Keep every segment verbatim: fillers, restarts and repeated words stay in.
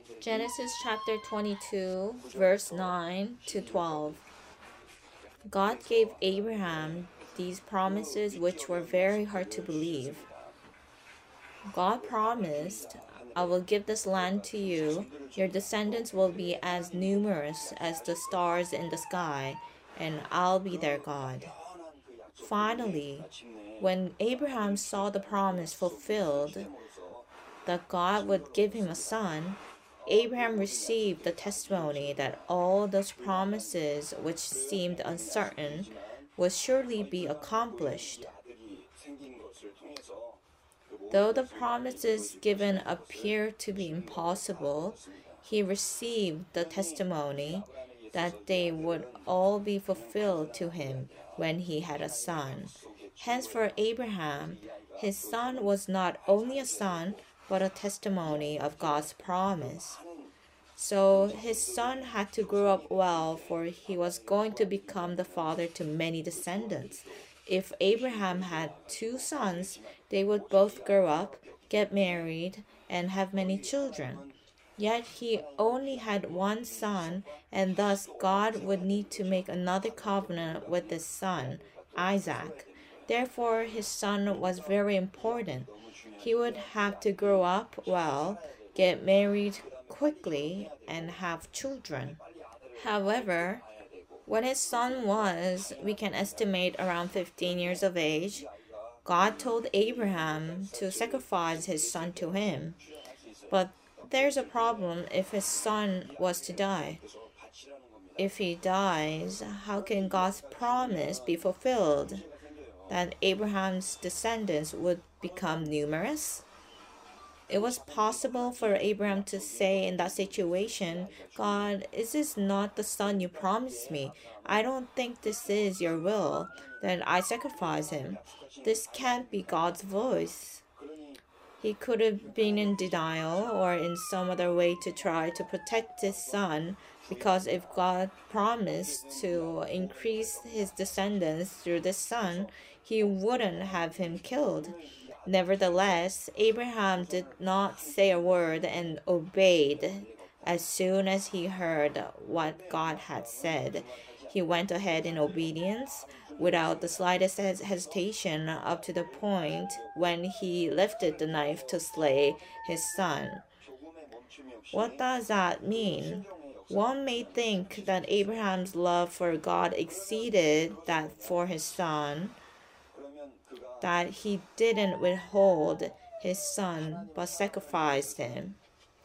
Genesis chapter twenty-two, verse nine to twelve. God gave Abraham these promises which were very hard to believe. God promised, I will give this land to you. Your descendants will be as numerous as the stars in the sky, and I'll be their God. Finally, when Abraham saw the promise fulfilled, that God would give him a son, Abraham received the testimony that all those promises which seemed uncertain would surely be accomplished. Though the promises given appear to be impossible, he received the testimony that they would all be fulfilled to him when he had a son. Hence, for Abraham, his son was not only a son, but a testimony of God's promise. So his son had to grow up well, for he was going to become the father to many descendants. If Abraham had two sons, they would both grow up, get married, and have many children. Yet he only had one son, and thus God would need to make another covenant with his son, Isaac. Therefore, his son was very important. He would have to grow up well, get married quickly, and have children. However, when his son was, we can estimate, around fifteen years of age, God told Abraham to sacrifice his son to him. But there's a problem if his son was to die. If he dies, how can God's promise be fulfilled that Abraham's descendants would become numerous? It was possible for Abraham to say in that situation, God, is this not the son you promised me? I don't think this is your will, that I sacrifice him. This can't be God's voice. He could have been in denial or in some other way to try to protect his son, because if God promised to increase his descendants through this son, he wouldn't have him killed. Nevertheless, Abraham did not say a word and obeyed. As soon as he heard what God had said, he went ahead in obedience without the slightest hesitation, up to the point when he lifted the knife to slay his son. What does that mean? One may think that Abraham's love for God exceeded that for his son, that he didn't withhold his son but sacrificed him.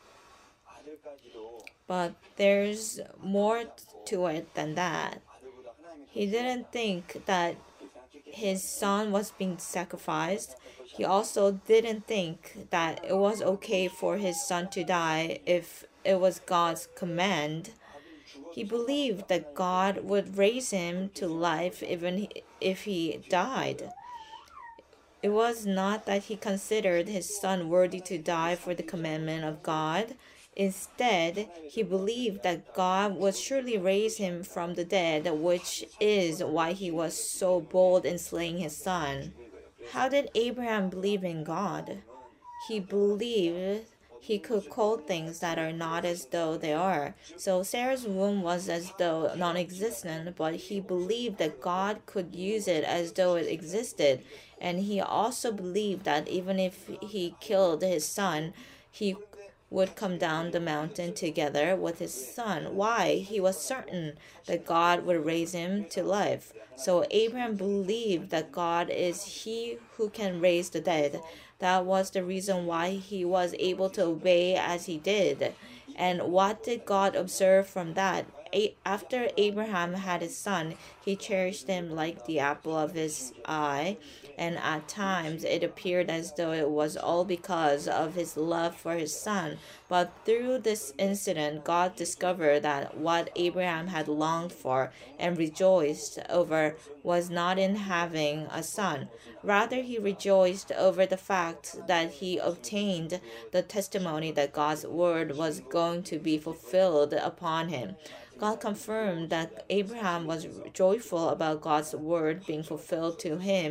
But there's more to it than that. He didn't think that his son was being sacrificed. He also didn't think that it was okay for his son to die if it was God's command. He believed that God would raise him to life even if he died. It was not that he considered his son worthy to die for the commandment of God. Instead, he believed that God would surely raise him from the dead, which is why he was so bold in slaying his son. How did Abraham believe in God? He believed he could call things that are not as though they are. So Sarah's womb was as though non-existent, but he believed that God could use it as though it existed. And he also believed that even if he killed his son, he would come down the mountain together with his son. Why? He was certain that God would raise him to life. So Abraham believed that God is he who can raise the dead. That was the reason why he was able to obey as he did. And what did God observe from that? After Abraham had his son, he cherished him like the apple of his eye, and at times it appeared as though it was all because of his love for his son. But through this incident, God discovered that what Abraham had longed for and rejoiced over was not in having a son. Rather, he rejoiced over the fact that he obtained the testimony that God's word was going to be fulfilled upon him. God confirmed that Abraham was joyful about God's word being fulfilled to him,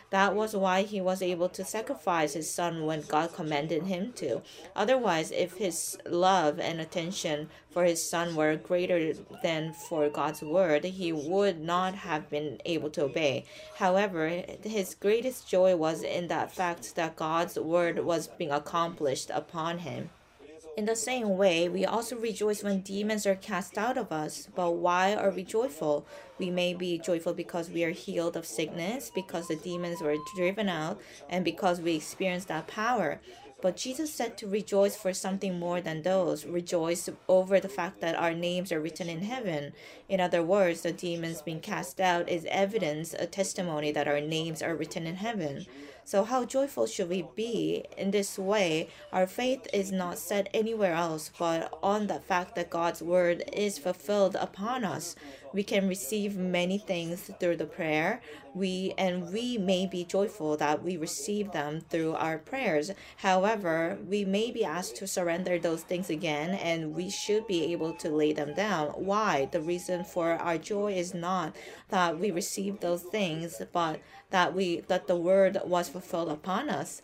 That was why he was able to sacrifice his son when God commanded him to. Otherwise, if his love and attention for his son were greater than for God's word, he would not have been able to obey. However, his greatest joy was in that fact that God's word was being accomplished upon him. In the same way, we also rejoice when demons are cast out of us. But why are we joyful? We may be joyful because we are healed of sickness, because the demons were driven out, and because we experienced that power. But Jesus said to rejoice for something more than those. Rejoice over the fact that our names are written in heaven. In other words, the demons being cast out is evidence, a testimony that our names are written in heaven. So how joyful should we be? In this way, our faith is not set anywhere else, but on the fact that God's word is fulfilled upon us. We can receive many things through the prayer. We and we may be joyful that we receive them through our prayers. However, we may be asked to surrender those things again, and we should be able to lay them down. Why? The reason for our joy is not that we received those things, but that we that the word was fulfilled upon us.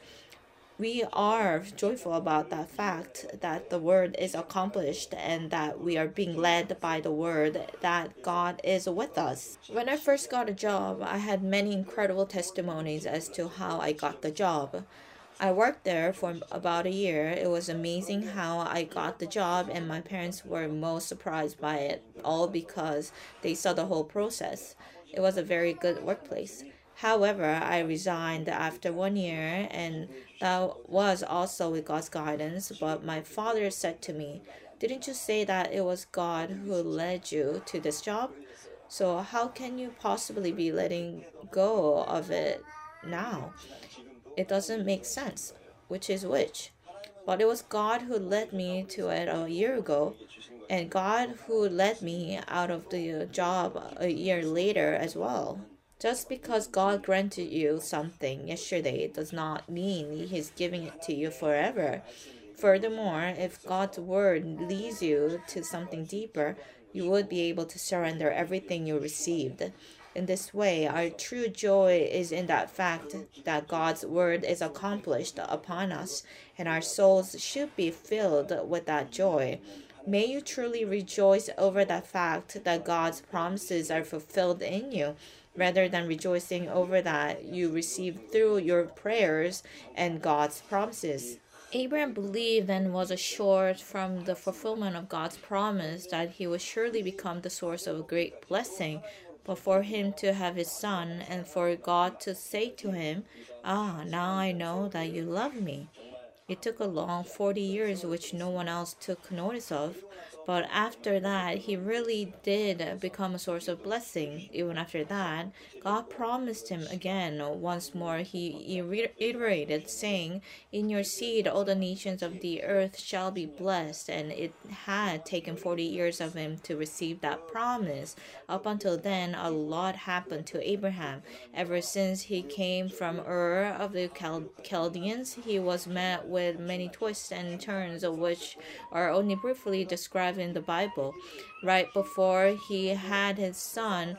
We are joyful about that fact that the word is accomplished and that we are being led by the word, that God is with us. When I first got a job, I had many incredible testimonies as to how I got the job. I worked there for about a year. It was amazing how I got the job, and my parents were most surprised by it, all because they saw the whole process. It was a very good workplace. However, I resigned after one year, and that was also with God's guidance. But my father said to me, "Didn't you say that it was God who led you to this job? So how can you possibly be letting go of it now? It doesn't make sense. Which is which?" But it was God who led me to it a year ago, and God who led me out of the job a year later as well. Just because God granted you something yesterday does not mean He's giving it to you forever. Furthermore, if God's word leads you to something deeper, you would be able to surrender everything you received. In this way, our true joy is in that fact that God's word is accomplished upon us, and our souls should be filled with that joy. May you truly rejoice over the fact that God's promises are fulfilled in you, rather than rejoicing over that you received through your prayers and God's promises. Abraham believed and was assured from the fulfillment of God's promise that he would surely become the source of a great blessing. But for him to have his son and for God to say to him, "Ah, now I know that you love me." It took a long forty years which no one else took notice of. But after that, he really did become a source of blessing. Even after that, God promised him again. Once more, he reiterated, saying, "In your seed, all the nations of the earth shall be blessed." And it had taken forty years of him to receive that promise. Up until then, a lot happened to Abraham. Ever since he came from Ur of the Chal- Chaldeans, he was met with many twists and turns, of which are only briefly described in the Bible. Right before he had his son,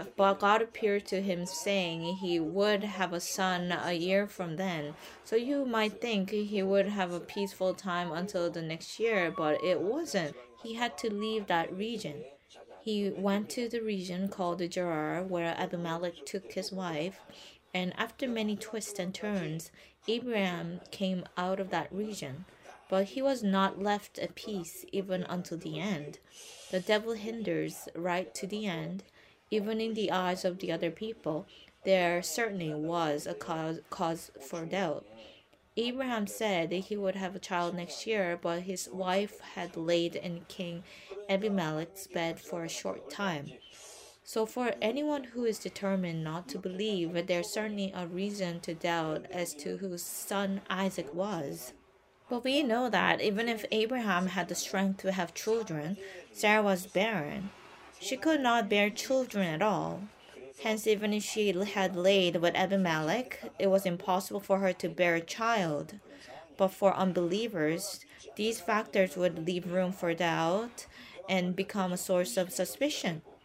God appeared to him saying he would have a son a year from then. So you might think he would have a peaceful time until the next year, but it wasn't. He had to leave that region. He went to the region called Gerar, where Abimelech took his wife, and after many twists and turns, Abraham came out of that region. But he was not left at peace even until the end. The devil hinders right to the end. Even in the eyes of the other people, there certainly was a cause, cause for doubt. Abraham said that he would have a child next year, but his wife had laid in King Abimelech's bed for a short time. So for anyone who is determined not to believe, there's certainly a reason to doubt as to whose son Isaac was. But we know that even if Abraham had the strength to have children, Sarah was barren. She could not bear children at all. Hence, even if she had laid with Abimelech, it was impossible for her to bear a child. But for unbelievers, these factors would leave room for doubt and become a source of suspicion.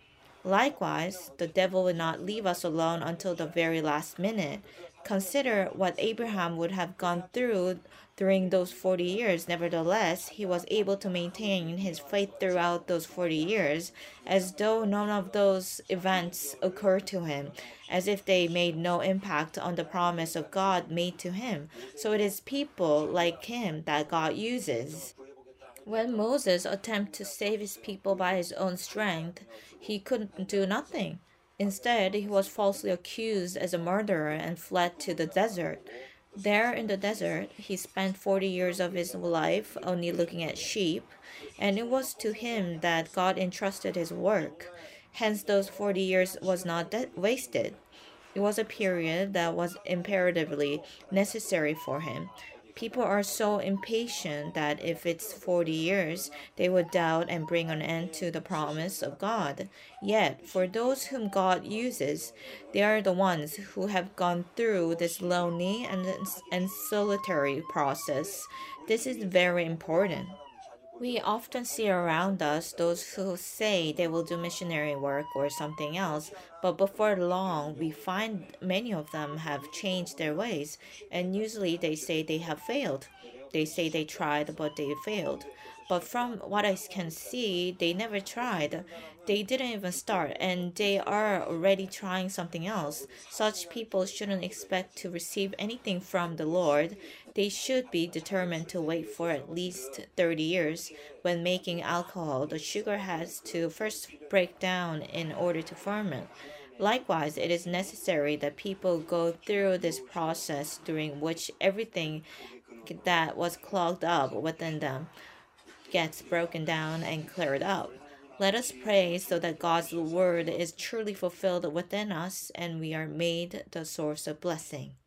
Likewise, the devil will not leave us alone until the very last minute. Consider what Abraham would have gone through during those forty years. Nevertheless, he was able to maintain his faith throughout those forty years, as though none of those events occurred to him, as if they made no impact on the promise of God made to him. So it is people like him that God uses. When Moses attempted to save his people by his own strength, he could do nothing. Instead, he was falsely accused as a murderer and fled to the desert. There in the desert, he spent forty years of his life only looking at sheep, and it was to him that God entrusted his work. Hence, those forty years was not de- wasted. It was a period that was imperatively necessary for him. People are so impatient that if it's forty years, they would doubt and bring an end to the promise of God. Yet, for those whom God uses, they are the ones who have gone through this lonely and, and solitary process. This is very important. We often see around us those who say they will do missionary work or something else, but before long we find many of them have changed their ways, and usually they say they have failed. They say they tried, but they failed. But from what I can see, they never tried. They didn't even start, and they are already trying something else. Such people shouldn't expect to receive anything from the Lord. They should be determined to wait for at least thirty years. When making alcohol, the sugar has to first break down in order to ferment. Likewise, it is necessary that people go through this process during which everything that was clogged up within them gets broken down and cleared up. Let us pray so that God's word is truly fulfilled within us and we are made the source of blessing.